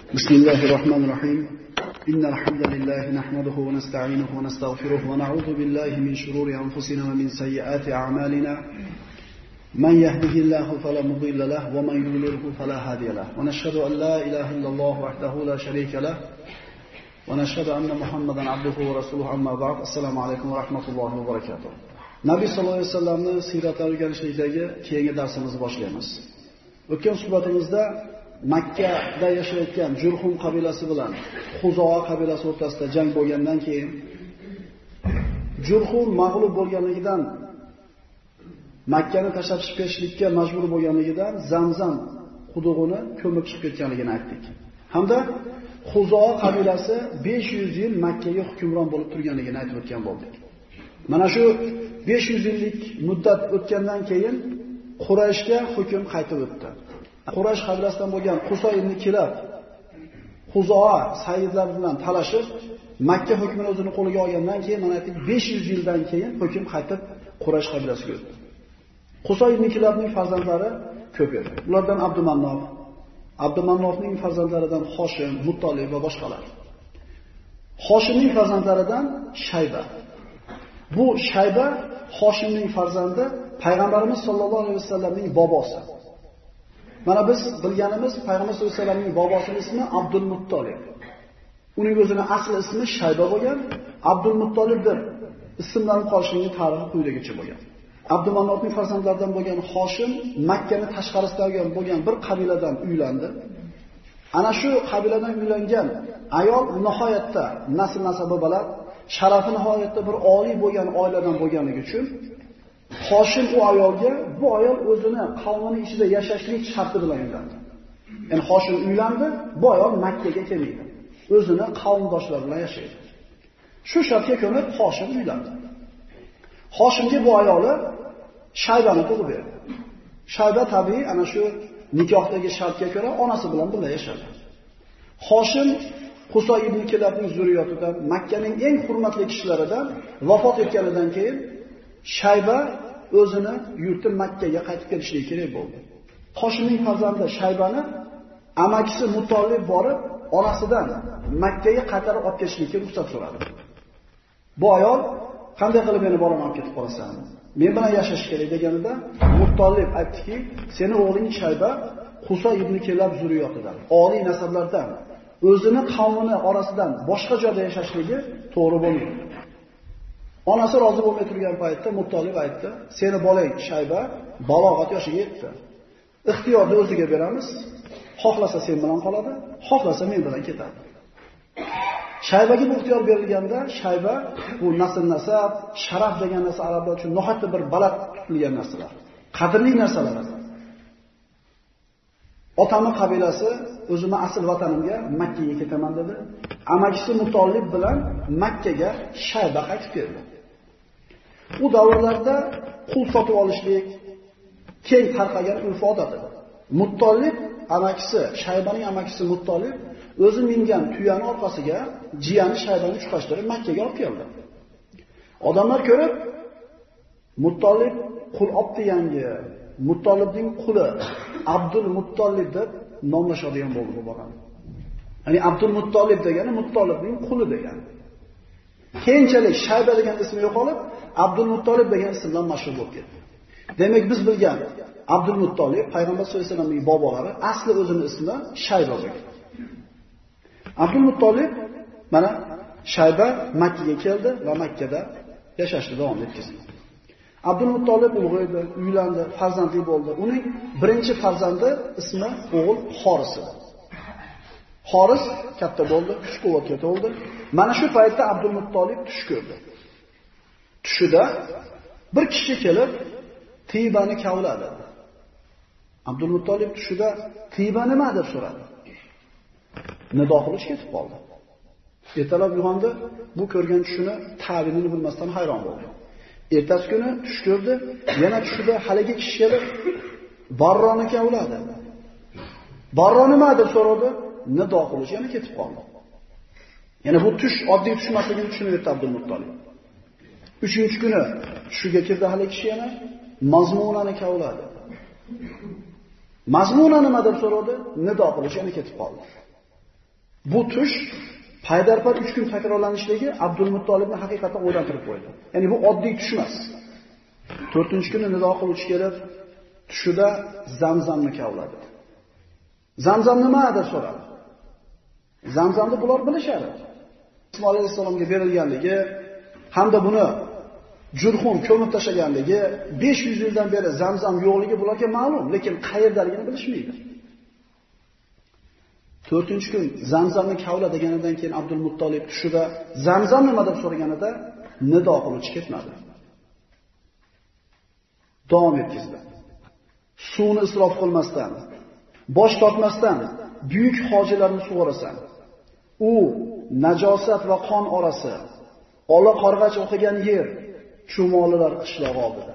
بسم الله الرحمن الرحيم إن الحمد لله نحمده ونستعينه ونستغفره ونعوذ بالله من شرور أنفسنا ومن سيئات أعمالنا من يهده الله فلا مضل له ومن يضلله فلا هادي له ونشهد أن لا إله إلا الله وحده لا شريك له ونشهد أن محمدا عبده ورسوله أما بعد السلام عليكم ورحمة الله وبركاته Nabi sallallohu alayhi vasallamning siyratini o'rganishlikdagi keyingi darsimizni boshlaymiz. O'tgan suhbatimizda Makkada yashayotgan Jurhum qabilasi bilan Xuzoa qabilasi o'rtasida jang bo'lgandan keyin Jurhum mag'lub bo'lganligidan Makkani tashlab chiqib ketishlikka majbur bo'lganligidan Zamzam qudug'ini ko'mib chiqib ketganligini aytdik. Hamda Xuzoa qabilasi 500 yil Makkaga hukmron bo'lib turganligini aytib o'tgan bo'ldik. Mana shu 500 yillik muddat o'tgandan keyin Qurayshga hukm qaytib o'tdi. Quraysh qabilasidan bo'lgan Qusoy ibn Kilab Xuzoa sayyidlar bilan talashib Makka hukmini o'zini qo'liga olgandan keyin mana aytdik 500 yildan keyin hukm qaytib Quraysh qabilasiga o'tdi. Qusoy ibn Kilabning farzandlari ko'p edi. Ulardan Abdumannofning farzandlaridan Hoshim, Muttolib va boshqalar. Hoshimning farzandlaridan Shayba. Bu Shayba Hoshimning farzandi, payg'ambarimiz sollallohu alayhi vasallamning bobosi. Mana biz bilganimiz payg'ambar sollallohu alayhi vasallamning bobosining ismi Abdul Muttolib. Uning o'zining asl ismi Shayba bo'lgan, Abdul Muttolib deb ismlanib qolishining tarixi quyidagicha bo'lgan. Abdumannofning farzandlaridan bo'lgan Hoshim Makkani tashqarisidagi bo'lgan bir qabiladan uylandi. Ana shu qabiladan uylangan ayol nihoyatda nasl nasabi baland, sharafi nihoyatda bir oliy bo'lgan oiladan bo'lganligi uchun Hoshim u ayolga bu ayol o'zini qavmining ichida yashashlik sharti bilan uylandi. Ya'ni Hoshim uylandi, bu ayol Makkaga kelmaydi. O'zini qavmdoshlari bilan yashaydi. Shu shartga ko'nib Hoshim uylandi. Hoshimga bu ayoli Shaybani tug'ib berdi. Shayba tabiiy ana shu nikohdagi shartga ko'ra onasi bilan birga yashadi. Hoshim Qusoy ibn Kilabning zurriyotidan, Makkaning eng hurmatli kishilaridan vafot etganidan keyin Shayba o'zini yurti Makkaga qaytib kelishligi kerak bo'ldi. Hoshimning farzandi Shaybani amakisi Muttolib borib, onasidan Makkaga qaytarib olib kelishlikka ruxsat so'radi. Bu ayol qanday qilib meni bolamni olib ketib qolasan? Men bilan yashash kerak deganida Muttolib aytdiki, seni o'g'ling Shayba Qusoy ibn Kilab zurriyotidan, oliy nasablardan, o'zini qavmini orasidan boshqa joyda yashashligi to'g'ri bo'lmaydi. Onasi rozi bo'lmay turgan paytda Muttolib aytdi, seni bolang Shayba balog'at yoshiga yetdi. Ixtiyorni o'ziga beramiz. Xohlasa sen bilan qoladi, xohlasa men bilan ketadi. Shaybaga bu ixtiyor berilganda, Shayba bu nasl nasab, sharaf degan narsa arablar uchun nihoyatda bir baland tutilgan narsalar, qadrli narsalar. Otamning qabilasi o'zimni asl vatanimga Makkaga ketaman dedi. Amakisi Muttolib bilan Makkaga Shayba qaytib keldi. U davrlarda qul sotib olishlik keng tarqagan urf odat edi. Muttolib amakisi, Shaybaning amakisi Muttolib o'zi mingan tuyani orqasiga jiyani Shaybani chuqashtirib Makkaga olib keldi. Odamlar ko'rib Muttolib qul opti yangi, Muttolibning quli Abdul Muttolib deb nomlashadigan bo'ldi bu bolam. Ya'ni Abdul Muttolib degani Muttolibning quli degani. Keyinchalik Shayba degan ismi yo'qolib, Abdul Muttolib degan ism bilan mashhur bo'lib ketdi. Demak biz bilgan Abdul Muttolib payg'ambar sollallohu alayhi vasallamning bobolari asli o'zining ismi Shayba bo'lgan. Abdul Muttolib mana Shayba Makkaga keldi va Makkada yashashni davom ettirdi. Abdul Muttolib ulg'aydi, uylandi, farzandli bo'ldi. Uning birinchi farzandi ismi o'g'il Xoris edi. Xoris katta bo'ldi, kuch-quvvatga to'ldi. Mana shu paytda Abdul Muttolib tush ko'rdi. Tushida bir kishi kelib Tibani kavladi. Abdul Muttolib tushida Tiba nima deb so'radi. Nido qilish ketib qoldi. Ertalab uyg'ondi, bu ko'rgan tushini ta'birini bilmasdan hayron bo'ldi. Ertasi kuni tush ko'rdi, yana tushida haligi kishi kelib Barroni kavladi. Barro nima deb so'radi, nido qilish yana ketib qoldi. Yana bu tush oddiy tush emasligini tushunib Abdul Muttolib. 3-kuni tushiga kirdi haligi kishi yana mazmunani kavladi. Mazmuna nima deb so'radi, nido qilish yana ketib qoldi. Bu tush paydarpay 3 kun takrorlanishligi Abdul Muttolibni haqiqatan o'ylantirib qo'ydi. Ya'ni bu oddiy tush emas. 4-kuni nido qiluvchi kelib, tushida Zamzamni kavladi. Zamzam nima deb so'radi. Zamzamni bular bilishadi. Ismoil alayhisalomga berilganligi hamda buni Jurhum ko'mib tashlaganligi 500 yildan beri Zamzam yo'qligi bularga ma'lum, lekin qayerdaligini bilishmaydi. 4-kun Zamzamni kavla deganidan keyin Abdul Muttolib tushida Zamzam nima deb so'raganida nido qiluvchi ketmadi. Davom etkizdi. Suvni isrof qilmasdan, bosh tortmasdan buyuk hojilarni sug'orasan. U najosat va qon orasi, ola qorg'ach o'qigan yer, chumolilar qishlog'i oldida.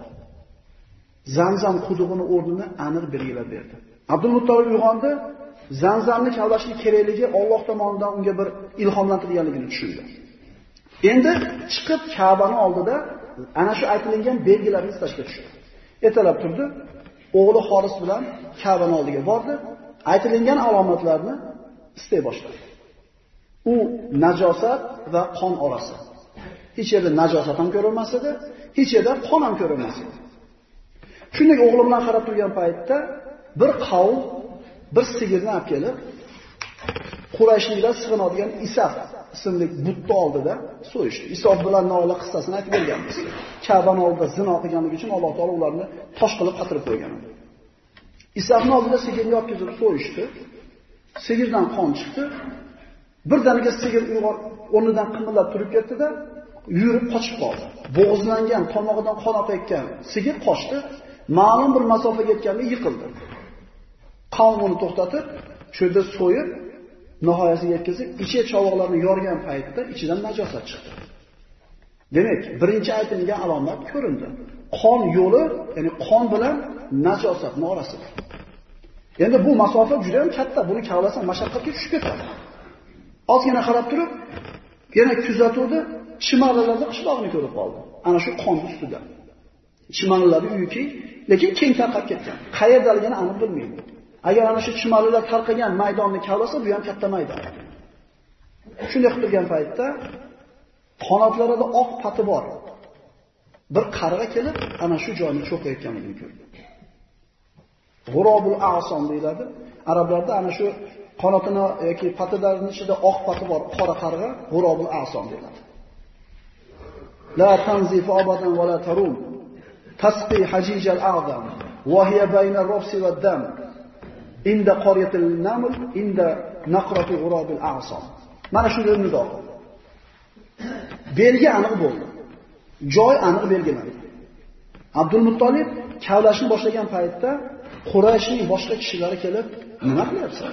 Zamzam qudug'ini o'rnini aniq belgilab berdi. Abdul Muttolib uyg'ondi, Zamzamni kavlashlik kerakligi Alloh tomonidan unga bir ilhomlantirilganligini tushundi. Endi chiqib Ka'bani oldida ana shu aytilgan belgilarni istashga tushdi. Ertalab turdi, o'g'li Xoris bilan Ka'bani oldiga bordi, aytilgan alomatlarni istay boshladi. U najosat va qon orasi. Hech yerda najosat ham ko'rilmas edi, hech yerda qon ham ko'rilmas edi. Shunday o'g'li bilan qarab turgan paytda bir qavm bir sigirni olib kelib, Qurayshliklar sig'inadigan Isaf ismli butni oldida so'yishdi. Isof bilan Nola qissasini aytib berganmiz. Ka'bani oldida zino qilganligi uchun Alloh taolo ularni tosh qilib qatirib qo'ygan. Isofning oldida sigirni olib kelib so'yishdi. Sigirdan qon chiqdi. Birdaniga sigir o'rnidan qimillab turib ketdi-da, yurib qochib qoldi. Bo'g'izlangan, tomog'idan qon oqayotgan sigir qochdi. Ma'lum bir masofaga yetganda yiqildi. Qavm uni to'xtatib, cho'lda so'yib, nihoyasiga yetkazib, ichi chovoqlarni yorgan paytda ichidan najosat chiqdi. Demak, birinchi aytilgan alomat ko'rindi. Qon yo'li, ya'ni qon bilan najosatning orasida. Endi bu masofa juda ham katta. Buni kavlasa mashaqqatga tushib ketadi. Ozgina qarab turib, yana kuzatuvdi, chimalilarda qishlog'ini ko'rib qoldi. Ana shu qon ustida. Chimalilar uyki, lekin keng tarqab ketgan. Qayerdaligini aniq bilmaydi. Agar ana shu chimalilar tarqagan maydonni kavlasa, bu ham katta maydon. Shunday qilib turgan paytda qanotlarida oq pati bor. Bir qarg'a kelib, ana shu joyni cho'qayotganligini ko'rdi. G'urobul a'som deyiladi. Arablarda ana shu qanotini yoki patilarining ichida oq pati bor, qora qarg'a g'urobul a'som deyiladi. La tanzifu abadan va la tarum. Tasqi hajijal a'zam wa hiya bayna ar-rafsi wad-dam. Inda qaryatil naml, inda naqrati g'urobil a'som. Mana shu nido. Belgi aniq bo'ldi. Joy aniq belgilandi. Abdul Muttolib kavlashni boshlagan paytda Qurayshning boshqa kishilari kelib, nima qilyapsan?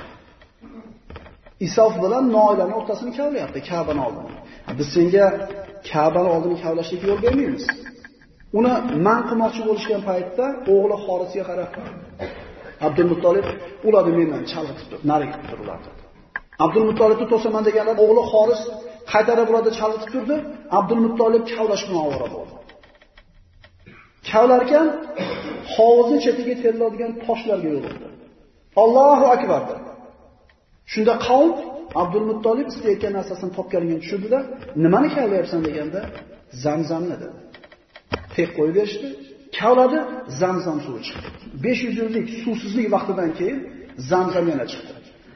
Isof bilan Noilaning o'rtasini kavlayapti, Ka'bani oldini. Biz senga Ka'bani oldini kavlashga yo'l bermaymiz. Uni man qilmoqchi bo'lishgan paytda o'g'li Xorisga qarab, Abdul Muttolib ularni mendan chalg'itib turib, nari qilib turdilar. Abdul Muttolibni to'saman deganlar o'g'li Xoris qaytarib ularni chalg'itib turdi. Abdul Muttolib kavlash bilan ovora bo'ldi. Kavlarkan hovuzning chetiga teriladigan toshlarga yo'liqdi. Allohu akbar dedi. Shunda qavm Abdul Muttolib istayotgan narsasini topganligini tushundida, nimani kavlayapsan deganda, Zamzamni dedi. Tek qo'yib berishdi. Kavladi, Zamzam suvi chiqdi. 500 yillik suvsizlik vaqtidan keyin Zamzam yana chiqdi.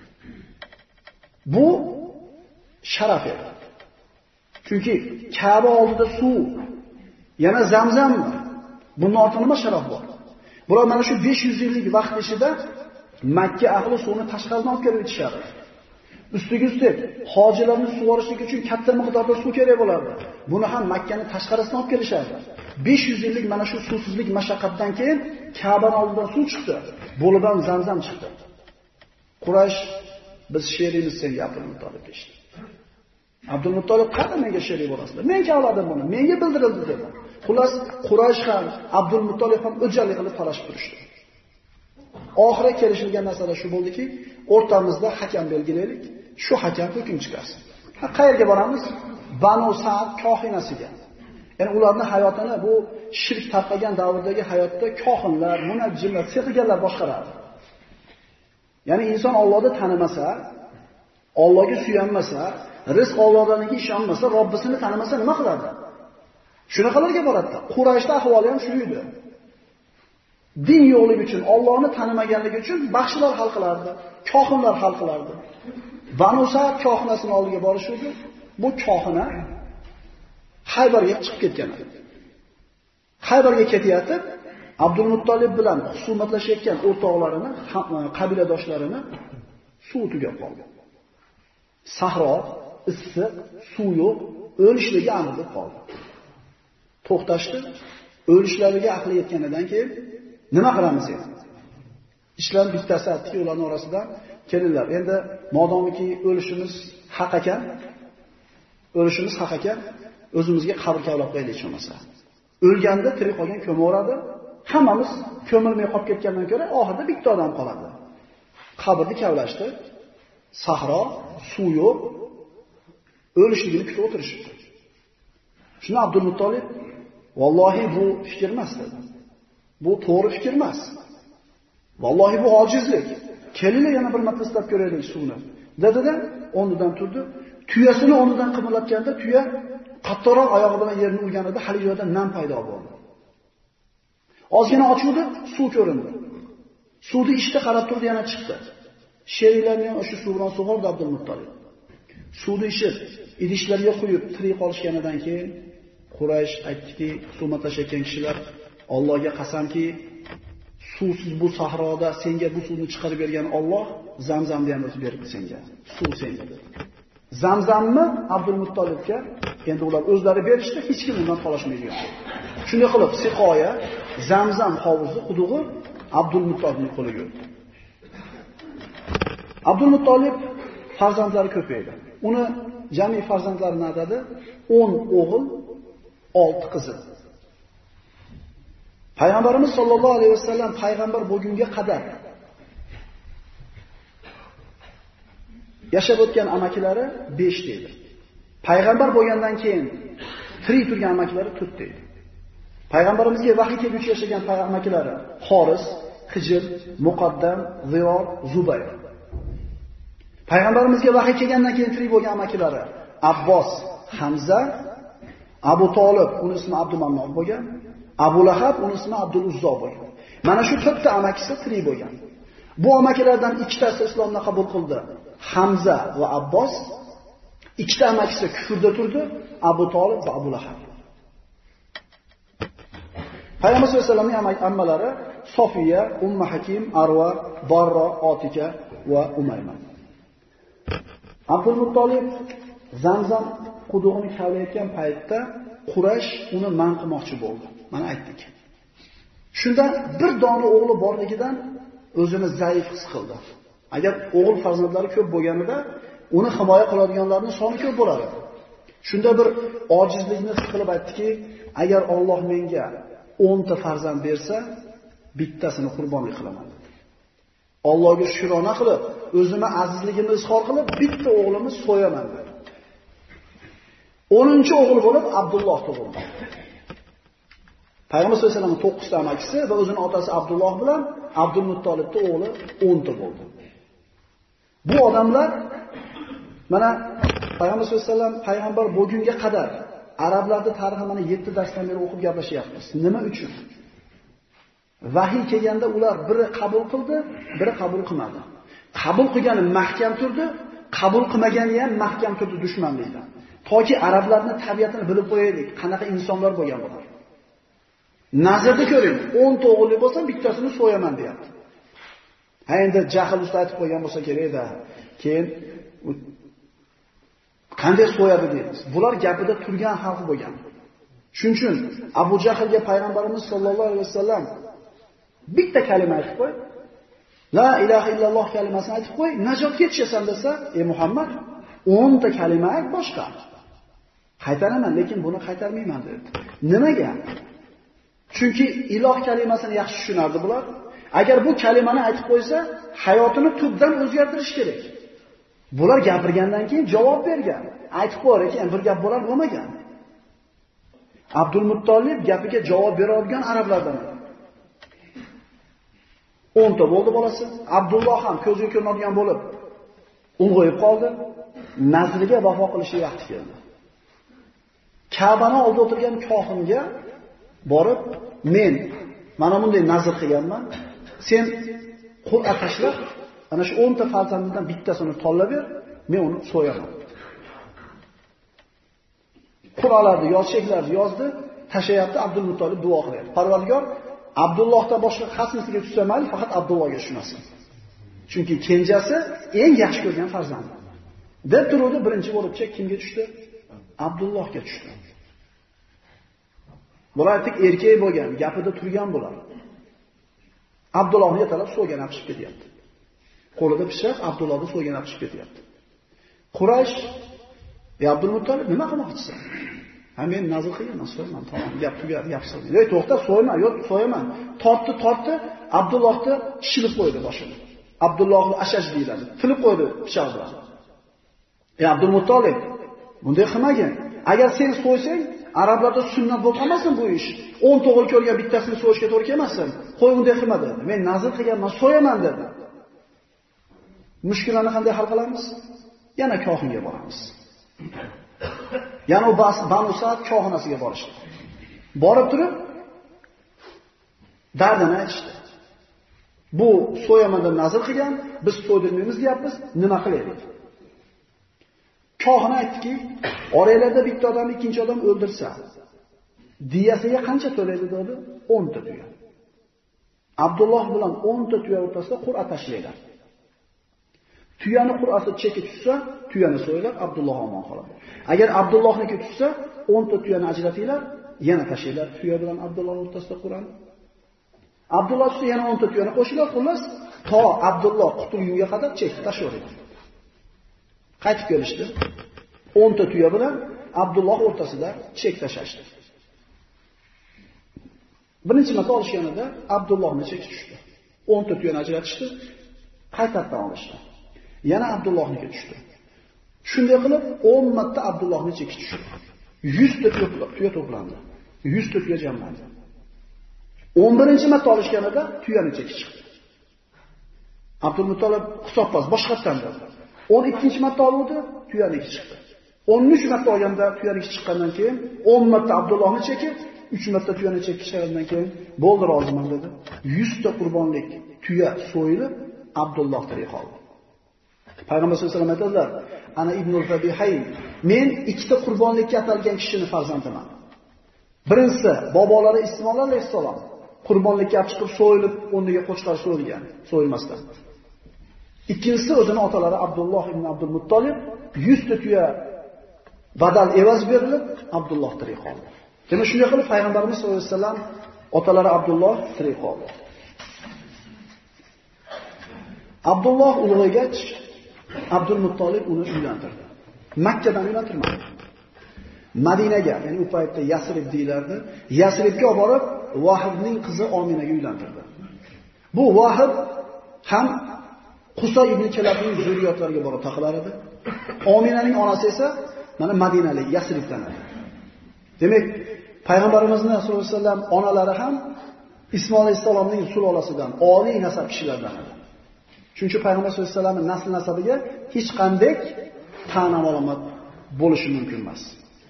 Bu sharaf edi. Chunki Ka'ba oldida suv, yana Zamzam. Bundan ortiq nima sharaf bor? Bular mana shu 500 yillik vaqt ichida Makka ahli suvni tashqaridan olib kelib ichishadi. Ustiga ustak hojilarni sug'orishlik uchun katta miqdorda suv kerak bo'lardi. Buni ham Makkaning tashqarisidan olib kelishardi. 500 yillik mana shu suvsizlik mashaqqatdan keyin Ka'baning oldidan suv chiqdi. Bo'lib ham Zamzam chiqdi. Quraysh biz sherimiz senga Abdul Muttolib deydi. Abdul Muttolib qani menga sherik bo'lasizlar? Men kavladim buni, menga bildirildi dedi. Xullas Quraysh ham Abdul Muttolib ham o'jalik qilib talashib turishdi. Oxirga kelishilgan masala shu bo'ldiki, o'rtamizda hakam belgilaylik, shu hakam hukm chiqarsin. Qayerga boramiz? Banu Sa'd kohinasiga. Ya'ni ularning hayotini bu shirk tarqagan davrdagi hayotda kohinlar, munajjimlar, sehrgarlar boshqaradi. Ya'ni inson Allohni tanimasa, Allohga suyanmasa, rizq Allohdaniga ishonmasa, Robbisini tanimasa nima qiladi? Shunaqalarga boradi. Qurayshda ahvoli ham shu edi. Din yo'qligi uchun, Allohni tanimaganligi uchun baxshilar hal qilardi, kohinlar hal qilardi. Banu Sa'd kohinasining oldiga borishdi. Bu kohina Haybarga chiqib ketgan edi. Haybarga ketayotib, Abdul Muttolib bilan husumatlashayotgan o'rtoqlarini, qabiladoshlarini suv tugab qoldi. Sahro, issiq, suv yo'q, o'lishligi aniq bo'lib qoldi. To'xtashdi. O'lishlariga aqli yetganidan keyin nima qilamiz endi? Ishlar bittasi aytdiki, ularning orasidan kelinglar. Endi modomiki o'lishimiz haq ekan, o'zimizga qabr kavlab qo'yaylik bo'lmasa. O'lganda tirik qolgan ko'maveradi. Hammamiz ko'milmay qolib ketgandan ko'ra oxirida bitta odam qoladi. Qabrni kavlashdi. Sahro, suv yo'q. O'lishligini kutib o'tirishibdi. Shuni Abdul Muttolib, "Vallohi bu fikr emas" dedi. Bu to'g'ri fikr emas. Vallohi bu ojizlik. Kelinglar yana bir marta istab ko'raylik suvni. Dedi-da, o'rnidan turdi. Tuyasini o'rnidan qimirlatganda tuya qattiqroq oyog'i bilan yerni urganida hali joyda nam paydo bo'ldi. Ozgina ochuvdi, suv ko'rindi. Suvni ishda qarab turdi, yana chiqdi. Sheriklarni ham o'sha suv bilan sug'ordi Abdul Muttolib. Suvni ishib, idishlarga quyib tirik qolishganidan keyin Quraysh aytdiki, husumatlashayotgan kishilar, Allohga qasamki, suvsiz bu sahroda senga bu suvni chiqarib bergan Alloh Zamzamni ham o'zi berdi senga. Suv senga dedi. Zamzamni Abdul Muttolibga endi ular o'zlari berishdi, hech kim undan qolishmaydi. Shunday qilib siqoya, Zamzam hovuzi, qudug'i Abdul Muttolibning qo'liga o'tdi. Abdul Muttolib farzandlari ko'paydi. Uni jami farzandlarini adadi 10 o'g'il, 6 qizi. Payg'ambarimiz sollallohu alayhi vasallam payg'ambar bo'lgunga qadar yashab o'tgan amakilari 5 deydi. Payg'ambar bo'lgandan keyin tirik turgan amakilari 4 deydi. Payg'ambarimizga vahiy kelguncha yashagan amakilari Xoris, Hijr, Muqaddam, Ziror, Zubayr. Payg'ambarimizga vahiy kelgandan keyin tirik bo'lgan amakilari Abbos, Hamza, Abu Tolib, uning ismi Abdumannov bo'lgan, Abu Lahab, uning ismi Abdul Uzzo bo'lgan. Mana shu 4 ta amakisi tirik bo'lgan. Bu amakilardan ikkitasi islomni qabul qildi. Hamza va Abbos. Ikkita amakisi kufrda turdi, Abu Tolib va Abu Lahab. Payg'ambar sollallohu alayhi vasallamning ammalari Sofiya, Ummu Hakim, Arva, Barra, Otika va Umayma. Abdul Muttolib Zamzam qudug'ini kavlayotgan paytda Quraysh uni man qilmoqchi bo'ldi. Mana aytdik. Shunda bir dona o'g'li borligidan o'zini zaif his qildi. Agar o'g'il farzandlari ko'p bo'lganida uni himoya qiladiganlarning soni ko'p bo'lar edi. Shunda bir ojizlikni his qilib aytdiki, agar Alloh menga 10 ta farzand bersa, bittasini qurbonlik qilaman dedi. Allohga shukrona qilib, o'zimni azizligimni izhor qilib, bitta o'g'limni so'yaman dedi. 10-o'g'il bo'lib Abdulloh tug'ildi. Payg'ambar sollallohu alayhi vasallam 9 ta amakisi va o'zining otasi Abdulloh bilan Abdul Muttolibning o'g'li 10 ta bo'ldi. Bu odamlar mana Payg'ambar sollallohu alayhi vasallam payg'ambar bo'lgunga qadar arablarning tarixini mana 7 darsdan beri o'qib gaplashyapmiz. Nima uchun? Vahiy kelganda ular biri qabul qildi, biri qabul qilmadi. Qabul qilgani mahkam turdi, qabul qilmagani ham mahkam turdi dushmanlikdan. Toki arablarning tabiatini bilib qo'yaylik, qanaqa insonlar bo'lgan bular. Nazarda ko'ring, 10 ta o'g'illi bo'lsa, bittasini so'yaman deyapti. Ha endi jahl usta aytib qo'ygan bo'lsa kerak-da. Keyin qanday so'yadi deymiz. Bular gapida turgan xalq bo'lgan. Shuning uchun Abu Jahlga payg'ambarimiz sollallohu alayhi vasallam bitta kalima aytib qo'y. La ilaha illalloh kalimasini aytib qo'y, najotga yetishasan desa, ey Muhammad, 10 ta kalima ayt boshqa. Qaytaraman, lekin buni qaytarmayman dedi. Nimaga? Chunki iloh kalimasini yaxshi tushunardi bular. Agar bu kalimani aytib qo'ysa, hayotini tubdan o'zgartirish kerak. Bular gapirgandan keyin javob bergan. Aytib qo'yar ekan, bir gap bo'lar bo'lmagan. Abdul Muttolib gapiga javob bera olgan arablardan. 10 ta bo'ldi bolasi. Abdulloh ham ko'ziga ko'rinadigan bo'lib ulg'ayib qoldi. Nazriga vafo qilishi vaqti keldi. Ka'bani oldida o'tirgan kohinga borib, men mana bunday nazr qilganman. Sen Qur'a tashlab, ana shu 10 ta farzandidan bittasini tanlab ber, men uni so'yaman. Qur'alarni yozishlarni yozdi, tashayapti, Abdul Muttolib duo qilyapti. Parvardigor, Abdullohdan boshqa qasmisiga tushsa mayli, faqat Abdullohga tushmasin. Chunki kenjasi eng yaxshi ko'rgan farzandi. Deb turuvdi, birinchi bo'lib kimga tushdi? Abdullohga tushdi. Bular erkak bo'lgan, gapida turgan bular. Abdullohni yetalab so'ygan chiqib ketyapti. Qo'lida pichoq Abdullohni so'ygan chiqib ketyapti. Quraysh, "Ey Abdul Muttolib, nima qilmoqchisan?" "Ha, men nazr qilganman, so'yman, tamom, gap tugadi, gap so'ydi." "Ey, to'xta, so'yma, yo'q, so'yaman." Tortdi, Abdullohni shilib qo'ydi boshini. Abdullohni Ashaj deyiladi. Tilib qo'ydi pichoq bilan. "Ey Abdul Muttolib, bunday qilmagin. Agar sen so'ysang, arablarda sunnat bo'lib qolmasin bu ish. 10 to'g'ri ko'rgan bittasini so'yishga to'g'ri kelmasin. Qo'y bunday qilma dedi. Men nazr qilganman, so'yaman dedi. Mushkulani qanday hal qilamiz? Yana kohinga boramiz. Yana u Banu Sa'd kohinasiga borishdi. Borib turib dardini aytishdi. Bu so'yamanda nazr qilgan, biz so'ydirmaymiz deyapmiz, nima qilaylik? Kohin aytdiki, oranglarda bitta odam ikkinchi odam o'ldirsa, diyasiga qancha to'laydi dedi? 10 ta tuya. Abdulloh bilan 10 ta tuya o'rtasida Qur'a tashlaydi. Tuyani Qur'asi cheki tushsa, tuyani so'ylab Abdulloh omon qoladi. Agar Abdullohniki tushsa, 10 ta tuyani ajratinglar, yana tashlaylar tuya bilan Abdulloh o'rtasida Qur'ani. Abdulloh tushsa yana 10 ta tuyani qo'shinglar, xullas, to Abdulloh qutulgunga qadar chekib tashlaydi. Qaytib kelishdi. 10 ta tuya bilan Abdulloh o'rtasida chek tashashdi. Birinchi marta olishganida Abdullohni cheki tushdi. 10 ta tuyani ajratishdi, qaytadan olishdi. Yana Abdullohniki tushdi. Shunday qilib 10 marta Abdullohni cheki tushdi. 100 ta tuya to'plandi. 100 ta tuya jamlandi. 11-marta olishganida tuyani cheki chiqdi. Abdul Muttolib hisobpas boshqatdan dedi. 12-marta oldi, tuyaniki chiqdi. 13-marta olganda tuyaniki chiqqandan keyin 10 marta Abdullohni chekib, 3 marta tuyani chekishgandan keyin bo'ldi, roziman dedi. 100 ta qurbonlik tuya so'yilib, Abdulloh tirik qoldi. Payg'ambar sollallohu alayhi vasallam aytadilar, "Ana Ibnul Zabihayn, men ikkita qurbonlikka atalgan kishining farzandiman." Birinchisi bobolari Ismoil alayhissalom qurbonlikka olib chiqib so'yilib, o'rniga qo'chqor so'yilgan, so'yilmasdan. Ikkinchisi o'zining otalari Abdulloh ibn Abdul Muttolib 100 ta tuya badal evaz berilib, Abdulloh tirik qoldi. Demak, shunday qilib payg'ambarimiz sollallohu alayhi vasallam otalari Abdulloh tirik qoldi. Abdulloh ulg'aygach, Abdul Muttolib uni uylantirdi. Makkadan uylantirmadi. Madinaga, ya'ni u paytda Yasrib deyilardi. Yasribga olib borib, Vahibning qizi Ominaga uylantirdi. Bu Vahib ham Qusa ibn Kalabning zurriyotlariga borib taqalar edi. Ominaning onasi esa mana Madinalik, Yasribdan edi. Demak, payg'ambarimizning sollallohu alayhi vasallam onalari ham Ismoil alayhisalomning sulolasidan, oliy nasab kishilardan edi. Chunki payg'ambar sollallohu alayhi vasallamning nasl nasabiga hech qanday ta'na alomat bo'lishi mumkin emas.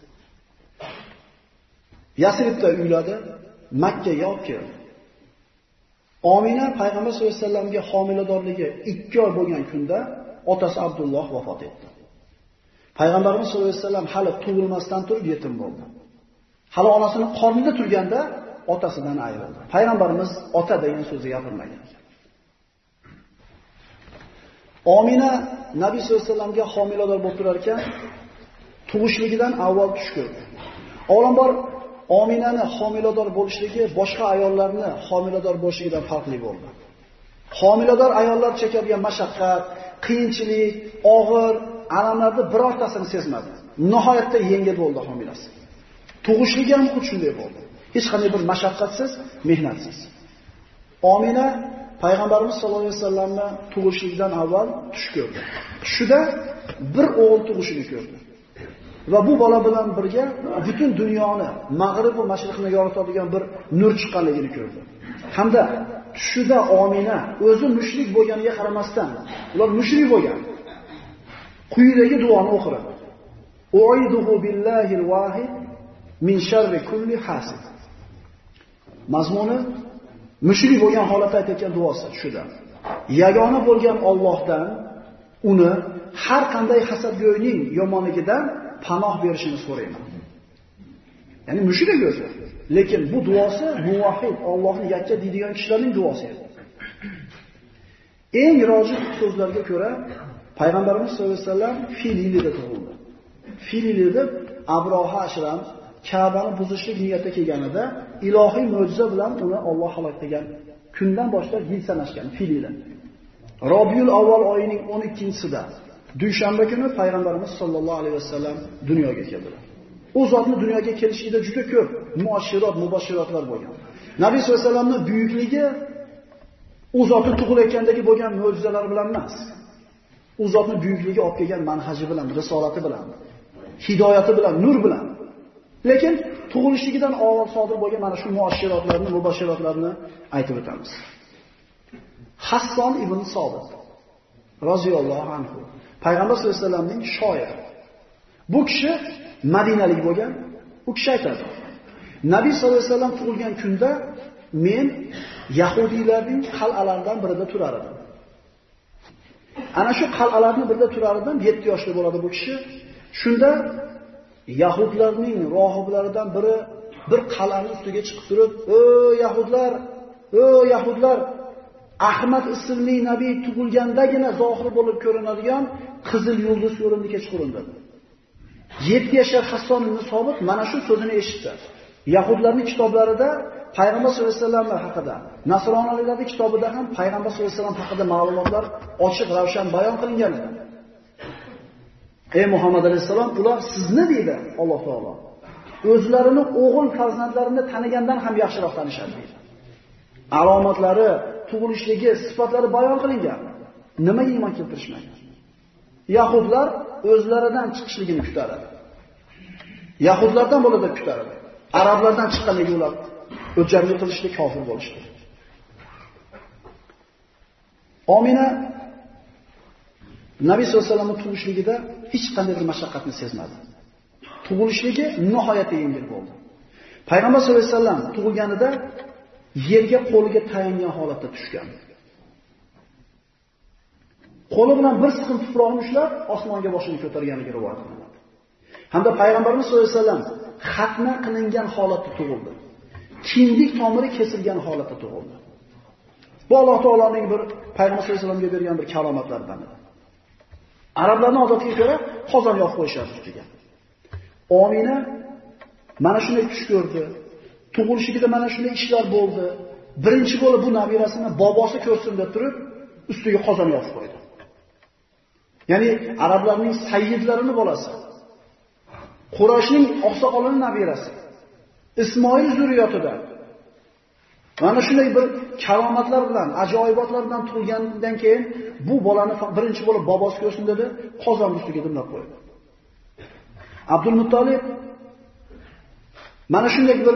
Yasribda uyladi, Makkaga olib keldi. Omina payg'ambar sollallohu alayhi vasallamga homiladorligi 2 oy bo'lgan kunda otasi Abdulloh vafot etdi. Payg'ambarimiz sollallohu alayhi vasallam hali tug'ilmasdan turib yetim bo'ldi. Hali onasining qornida turganda otasidan ayrildi. Payg'ambarimiz ota degan so'zni gapirmagan. Omina Nabiy sollallohu alayhi vasallamga homilador bo'lib turar ekan, tug'ishligidan avval tush ko'rdi. Avvalambor Ominani homilador bo'lishligi boshqa ayollarni homilador bo'lishidan farqli bo'ldi. Homilador ayollar chekadigan mashaqqat, qiyinchilik, og'ir alamlarni birortasini sezmadi. Nihoyatda yengil bo'ldi homilasi. Tug'ishligi ham xuddi shunday bo'ldi. Hech qanday bir mashaqqatsiz, mehnatsiz. Omina payg'ambarimiz sollallohu alayhi vasallamni tug'ishligidan avval tush ko'rdi. Tushida bir o'g'il tug'ishini ko'rdi. Va bu bola bilan birga butun dunyoni, mag'rib va mashriqni yoritadigan bir nur chiqqanligini ko'rdi. Hamda tushida Omina o'zi mushrik bo'lganiga qaramasdan, ular mushrik bo'lgan. Quyidagi duoni o'qiring. U'iduhu billahil vahid min sharri kulli hasid. Mazmuni mushrik bo'lgan holatda aytgan duosi shuda. Yagona bo'lgan Allohdan uni har qanday hasadgo'yning yomonligidan panoh berishini so'rayman. Ya'ni mushrik o'zi. Lekin bu duosi muvahhid, Allohni yakka deydigan kishilarning duosi edi. Eng rojih so'zlarga ko'ra Payg'ambarimiz sollallohu alayhi vasallam Fil yilida tug'ildi. Fil yilida Abroha ashram Ka'bani buzishlik niyatida kelganida ilohiy mo'jiza bilan uni Alloh halok qilgan kundan boshlab yil sanashgan Fil yili. Robiul avval oyining 12-sida dushanba kuni Payg'ambarimiz sollallohu alayhi vasallam dunyoga keldilar. U zotning dunyoga kelishida juda ko'p mubashshirotlar bo'lgan. Nabiy sollallohu alayhi vasallamning buyukligi u zotning tug'ilayotgandagi bo'lgan mo'jizalar bilan emas. U zotning buyukligi olib kelgan manhaji bilan, risolati bilan, hidoyati bilan, nur bilan. Lekin tug'ilishligidan avval sodir bo'lgan mana shu muashshirotlarni, mubashshirotlarni aytib o'tamiz. Hasson ibn Sobit roziyallohu anhu Payg'ambar sollallohu alayhi vasallamning shoiri. Bu kishi Madinalik bo'lgan. U kishi aytadi: Nabiy sollallohu alayhi vasallam tug'ilgan kunda men yahudiylarning qal'alaridan birida turar edim. Ana shu qal'alarning birida turar edim, 7 yoshli bo'ladi bu kishi. Shunda yahudlarning rohiblaridan biri bir qal'aning ustiga chiqib turib, "Ey yahudlar, Ahmad ismli nabiy tug'ilgandagina zohir bo'lib ko'rinadigan qizil yulduz ko'rindi kechqurun" dedi. 7 yoshli Hasson ibn Sobit mana shu so'zini eshitdi. Yahudlarning kitoblarida Payg'ambar sollallohu alayhi vasallam haqida, Nasroniylarning kitobida ham Payg'ambar sollallohu alayhi vasallam haqida ma'lumotlar ochiq ravshan bayon qilingan edi. Ey Muhammad alayhisalom, ular sizni deydi Alloh taolo. O'zlarini o'g'il farzandlarini tanigandan ham yaxshiroq tanishadi deydi. Alomatlari, tug'ilishligi, sifatlari bayon qilingan. Nimaga iymon keltirishmaydi? Yahudlar o'zlaridan chiqishligini kutadi. Yahudlardan bo'ladi deb kutadi. Arablardan chiqqanligi ular o'jarlik qilishga kofir bo'lishdi. Omina Nabiy sollallohu alayhi vasallamning tug'ilishligida hech qanday bir mashaqqatni sezmadi. Tug'ilishligi nihoyatda yengil bo'ldi. Payg'ambar sollallohu alayhi vasallam tug'ilganida yerga qo'liga tayangan holatda tushgan. Qo'li bilan bir siqim tuproqni ushlab osmonga boshini ko'targanligi rivoyat qilinadi. Hamda Payg'ambarimiz sollallohu alayhi vasallam xatna qilingan holatda tug'ildi. Kindik tomiri kesilgan holatda tug'ildi. Bu Alloh taoloning bir Payg'ambar sollallohu alayhi vasallamga bergan bir kalomatlaridan. Arablarning odatiga ko'ra qozon yoqib qo'yishadi ustiga. Omina mana shunday tush ko'rdi. Tug'ilishligida mana shunday ishlar bo'ldi. Birinchi bo'lib bu nabirasini bobosi ko'rsin deb turib, ustiga qozon yoqib qo'ydi. Ya'ni arablarning sayyidlarining bolasi. Qurayshning oqsoqolining nabirasi. Ismoil zurriyotidan. Mana shunday bir kalomatlar bilan, ajoyibotlar bilan tug'ilgandan keyin bu bolani birinchi bo'lib bobosi ko'rsin dedi, qozon ustiga dimlab qo'ydi. Abdul Muttolib mana shunday bir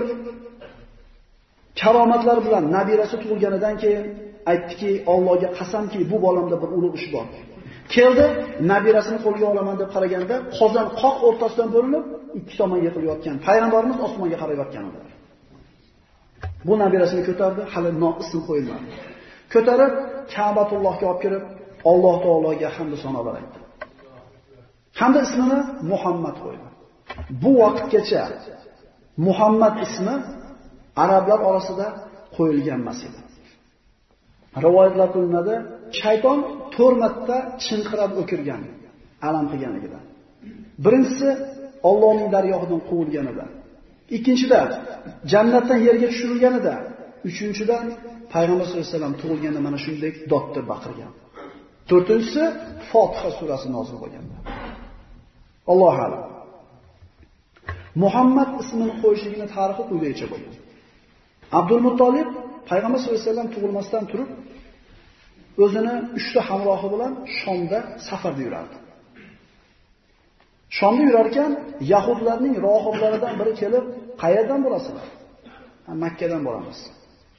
karomatlar bilan nabirasi tug'ilganidan keyin aytdiki, Allohga qasamki, bu bolamda bir ulug' ish bor. Keldi, nabirasini qo'lga olaman deb qaraganda, qozon qoq o'rtasidan bo'linib, ikki tomonga yiqilib yotgan. Payg'ambarimiz osmonga qarab yotganlar. Bu nabirasini ko'tardi, hali ism qo'yilmadi. Ko'tarib Ka'batullohga olib kirib, Alloh taologa hamd sanolar aytdi. Hamda ismini Muhammad qo'ydi. Bu vaqtgacha Muhammad ismi arablar orasida qo'yilgan emas edi. Rivoyatlar qilinadi, shayton 4 marta chinqirab o'kirgan, alam qilganidan. Birinchisi Allohning daryohidan quvilganida. Ikkinchida jannatdan yerga tushirilganida. Uchinchidan Payg'ambar sollallohu alayhi vasallam tug'ilganda mana shunday dod deb baqirgan. To'rtinchisi Fotiha surasi nozil bo'lganda. Allohu a'lam. Muhammad ismini qo'yishligining tarixi quyidagicha bo'lgan. Abdul Muttolib Payg'ambar sollallohu alayhi vasallam tug'ilmasdan turib o'zini 3 ta hamrohi bilan Shomda safarda yurardi. Shomda yurar ekan, yahudlarning rohiblaridan biri kelib, "Qayerdan bo'lasizlar?" "Makkadan boramiz."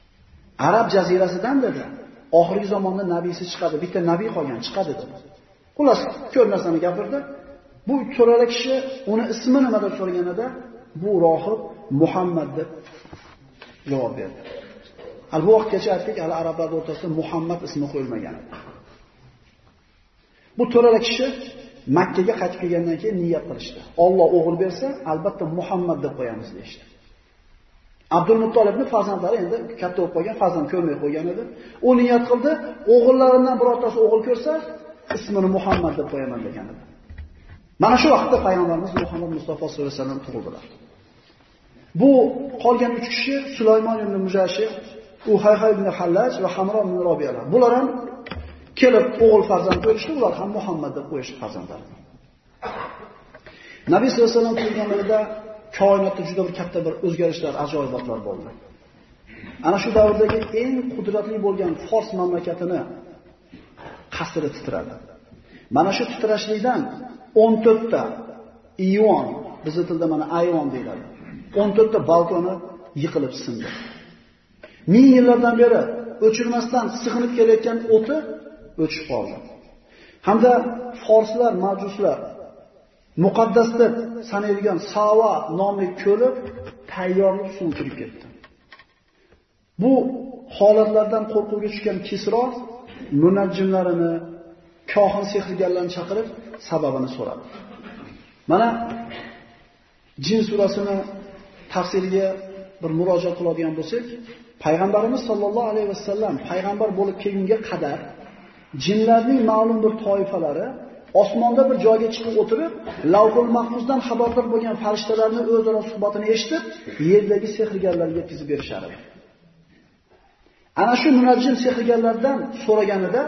"Arab jazirasidan" dedi. "Oxirgi zamonda nabiysi chiqadi, bitta nabiy qolgan, chiqadi" dedi. Xullas, ko'p narsani gapirdi. Bu to'rala kishi uni ismi nima deb so'raganida, bu rohib Muhammad deb javob berdi. Bu vaqtgacha aytdik, hali arablar o'rtasida Muhammad ismi qo'yilmagan. Bu to'rala kishi Makka ga qaytib kelgandan keyin niyat qilishdi. Alloh o'g'il bersa, albatta Muhammad deb qo'yamiz deydi. Abdul Muttolibning farzandlari endi katta bo'lib qolgan, farzand ko'rmay qo'ygan edi. U niyat qildi, o'g'illaridan birortasi o'g'il ko'rsa, ismini Muhammad deb qo'yaman degan edi. Mana shu vaqtda payg'ambarimiz Muhammad Mustafa sollallohu alayhi vasallam tug'ildilar. Bu qolgan 3 kishi Sulaymon ibn Mujashir, Uhayha ibn Hallaj va Hamro ibn Robiyalar. Bular ham kelib o'g'il farzand ko'rishdi, ular ham Muhammad deb qo'yishdi farzandlarini. Nabiy sollallohu alayhi vasallam tug'ilganlarida koinotda juda bir katta bir o'zgarishlar, ajoyibotlar bo'ldi. Ana shu davrdagi eng qudratli bo'lgan Fors mamlakatini qasri titradi. Mana shu titrashlikdan 14 ta Iyon, bizning tilda mana ayvon deyiladi. 14 ta balkoni yiqilib sindi. 1000 yillardan beri o'chirmasdan sig'inib kelayotgan o'ti o'chib qoldi. Hamda forslar, majuslar muqaddas deb sanaydigan Sava nomli ko'li tayyorlik suv kirib ketdi. Bu holatlardan qo'rquvga tushgan Kisro munajjimlarini, kohin sehrgarlarni chaqirib sababini so'radi. Mana Jin surasini tafsiriga bir murojaat qiladigan bo'lsak, payg'ambarimiz sollallohu alayhi vasallam payg'ambar bo'lib kelgunga qadar jinlarning ma'lum bir toifalari osmonda bir joyga chiqib o'tirib, Lavhul Mahfuzdan xabardor bo'lgan farishtalarning o'zaro suhbatini eshitib, yerdagi sehrgarlarga yetkazib berishar edi. Ana shu munajjim sehrgarlardan so'raganida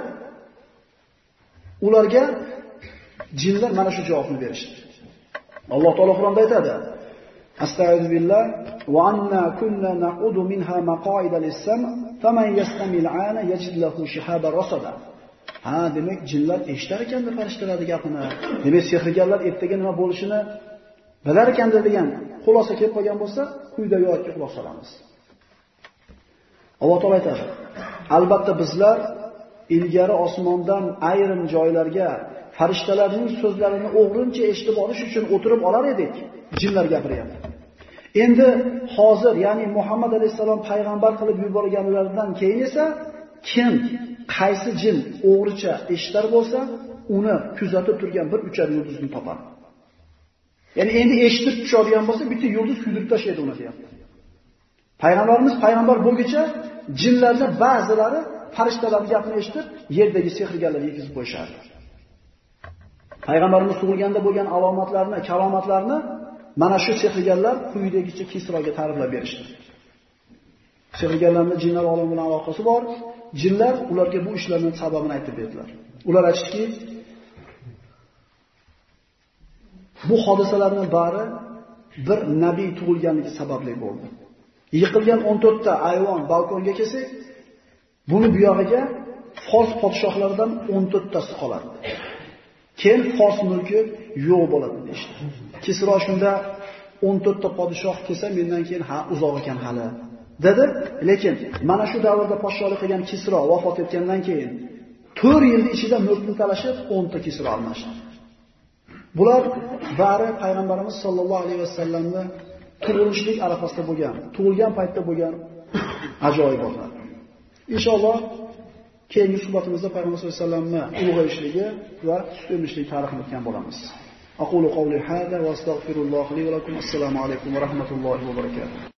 ularga jinlar mana shu javobni berishdi. Alloh taolo Qur'onda aytadi: Astagfiru billah va anna kunna naqudu minha maq'ida lis-sam' faman yastami al-'ana yajid lahu shihaban rasada. Demak jinlar eshitar ekanda farishtalarning gapini. Demak sehrgarlar ertaga nima bo'lishini bilar ekanda degan xulosa kelib qolgan bo'lsa, quyidagi oyatga quloq solamiz. Alloh taolo aytadi: Albatta bizlar ilgari osmondan ayrim joylarga farishtalarning so'zlarini o'g'rincha eshitib olish uchun o'tirib olar edik. Jinlar gapiryapti. Endi hozir, ya'ni Muhammad alayhisalom payg'ambar qilib yuborganlaridan keyin esa kim qaysi jin o'g'richa eshitar bo'lsa, uni kuzatib turgan bir uchar yulduzni topadi. Ya'ni endi eshitib tushadigan bo'lsa, bitta yulduz kuydirib tashlaydi uni deyapti. Payg'ambarimiz payg'ambar bo'lguncha jinlarning ba'zilari farishtalarning gapini eshitib, yerdagi sehrgarlarga yetkazib qo'yishardi. Payg'ambarimiz tug'ilganda bo'lgan alomatlarni, karomatlarni mana shu sehrgarlar quyidagicha Kisroga ta'riflab berishdi. Sehrgarlarning jinlar olami bilan aloqasi bor. Jinlar ularga bu ishlarning sababini aytib berdilar. Ular aytishdiki, bu hodisalarning bari bir nabiy tug'ilganligi sababli bo'ldi. Yiqilgan 14 ta ayvon, balkonga kelsak, buni buyog'iga Fors podshohlaridan 14 tasi qoladi. Keyin Fors mulki yo'q bo'ladi deydi. Kisro shunda 14 ta podshoh kelsa, mendan keyin uzoq ekan hali dedi. Lekin mana shu davrda podshohlik qilgan Kisro vafot etgandan keyin 4 yil ichida mulkni talashib 10 ta Kisro almashdi. Bular bari payg'ambarimiz sollallohu alayhi vasallamni tug'ilishlik arafasida bo'lgan, tug'ilgan paytda bo'lgan ajoyibotlar. Inshaalloh keyingi suhbatimizda payg'ambar sollallohu alayhi vasallamni ulg'ayishligi va sut emishlik tarixini o'tgan bo'lamiz. Aqulu qawli hada va astagfirulloh li va lakum. Assalomu alaykum va rahmatullohi va barakatuh.